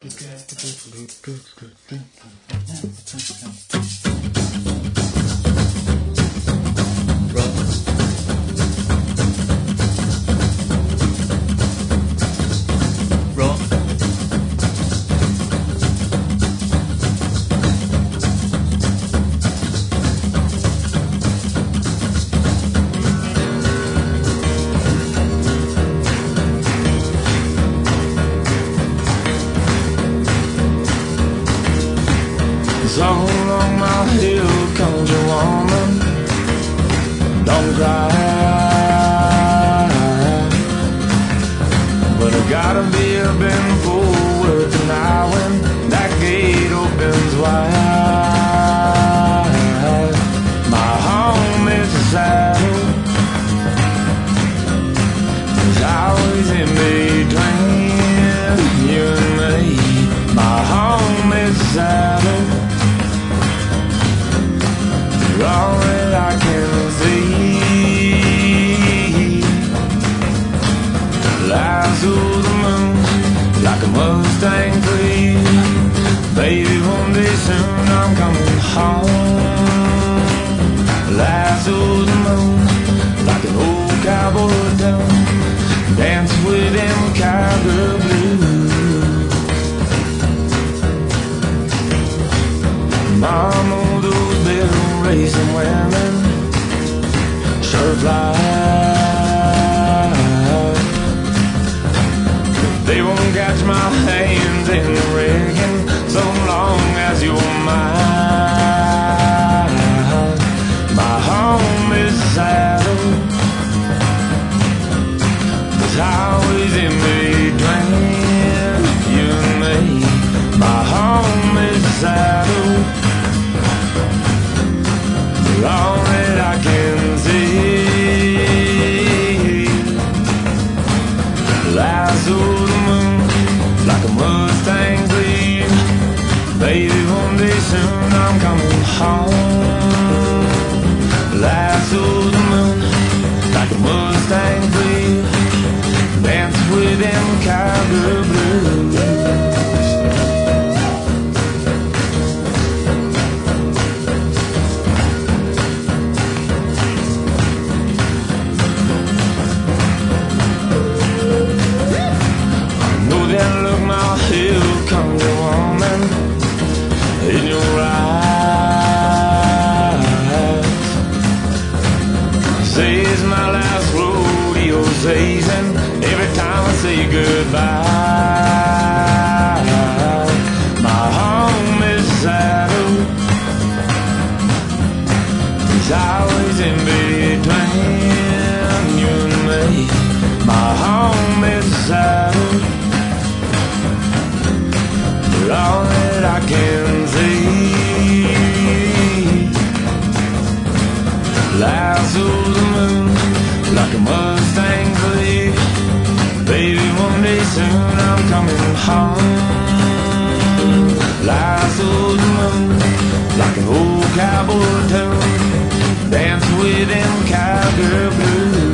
So along my hill comes a woman, don't cry, but I gotta be up in full work tonight when that gate opens wide. My home is a saddle, it's always in between you and me. My home is a saddle, all that I can see lies through the moon like a Mustang tree. Baby, one day soon I'm coming home. Lies through the moon like an old cowboy town, dance with them cowgirl blues. Mama, those bells racing women sure fly. They won't catch my hands in the rigging so long as you're mine. My home is a saddle, there's always in between you and me. My home is a saddle, all that I can see lies through the moon like a Mustang tree. Baby, one day soon I'm coming home. Lies through the moon like a Mustang tree, dance with them cowgirl blues. Here comes a woman in your eyes. Say it's my last rodeo season every time I say goodbye. My home is a saddle, it's always in between you and me. My home is a saddle, all that I can see lies through the moon like a Mustang tree. Baby, one day soon I'm coming home. Lies through the moon like an old cowboy tune, dance with them cowgirl blues.